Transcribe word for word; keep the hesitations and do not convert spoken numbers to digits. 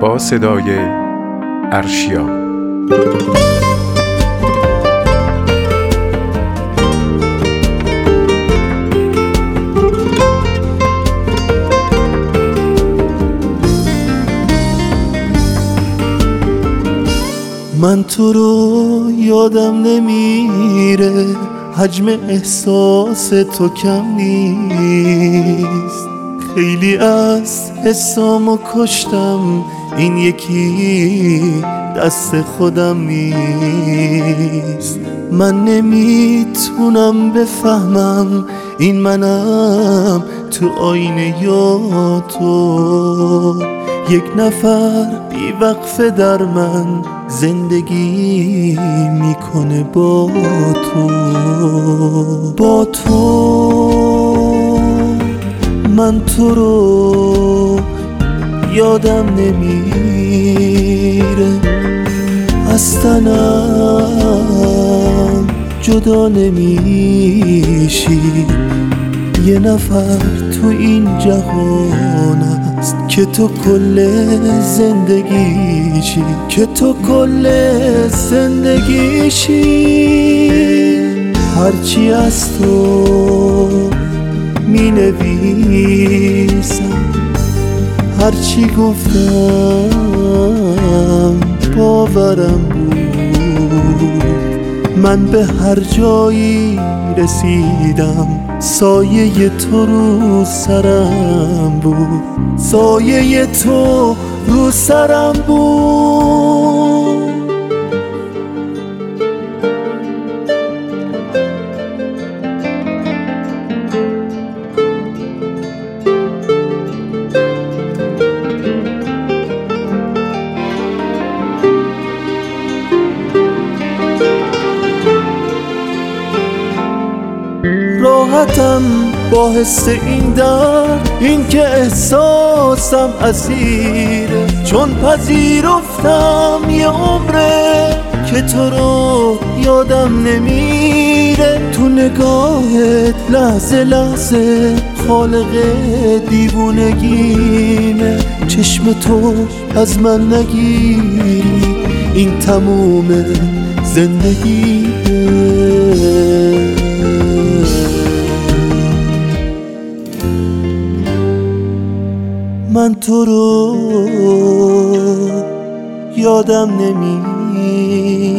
با صدای ارشیا. من تو رو یادم نمیره، حجم احساس تو کم نیست. خیلی از حسامو کشتم، این یکی دست خودم نیست. من نمیتونم بفهمم این منم تو آینه یا تو. یک نفر بی وقفه در من زندگی میکنه با تو. با تو من تو رو یادم نمیره، از تنم جدا نمیشی. یه نفر تو این جهان است که تو کل زندگیشی، که تو کل زندگیشی. هرچی از تو می نویسم، هرچی گفتم باورم بود. من به هر جایی رسیدم، سایه تو رو سرم بود، سایه تو رو سرم بود. راحتم با حس این درد، این که احساسم اسیره، چون پذیرفتم یه عمره که تو رو یادم نمیره. تو نگاهت لحظه لحظه خالق دیوونگیمه. چشم تو از من نگیری، این تموم زندگیه. من تو رو یادم نمیره.